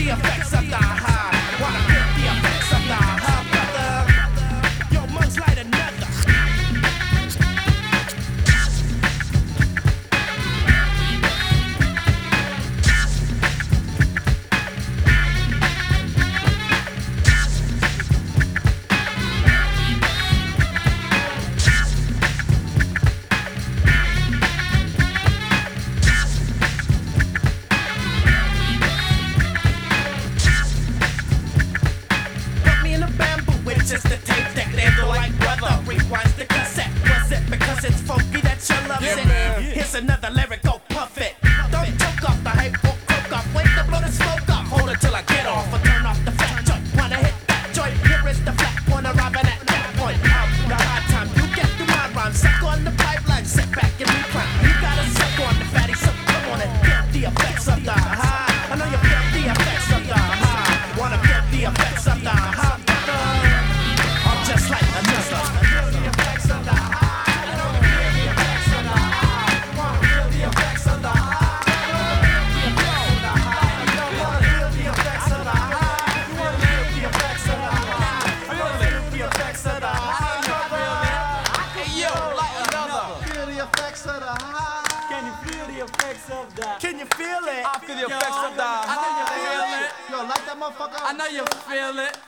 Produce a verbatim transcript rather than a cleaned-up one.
the effects of the high. Wanna feel the effects of the high, brother. Yo, much like another. Just the tape deck, handle like brother. Rewinds the cassette. Was it because it's funky that you love Yeah, it? man. Here's another lyric, go puff it. Don't choke off the hype or croak off. Wait to blow the smoke off. Hold it till I get off or turn off the fat joint. Wanna hit that joint? Here is the flat corner, robbing at that point. Out the hard time, you get through my rhyme. Suck on the pipeline, sit back and recline. You gotta suck on the fatty, so come on and feel the effects of the high. I know you feel the effects of the high. Wanna feel the effects of the high. Just like another. Feel the effects of the high. I don't feel the effects of the high. Wanna feel the effects of the high. Feel the effects of the high. You wanna feel the effects of the high. You wanna feel the effects of the high. Hey yo, like another. Feel the effects of the high. Can you feel the effects of that? Can you feel it? I feel the effects of the I know you feel it. Yo, like that motherfucker. I know you feel it.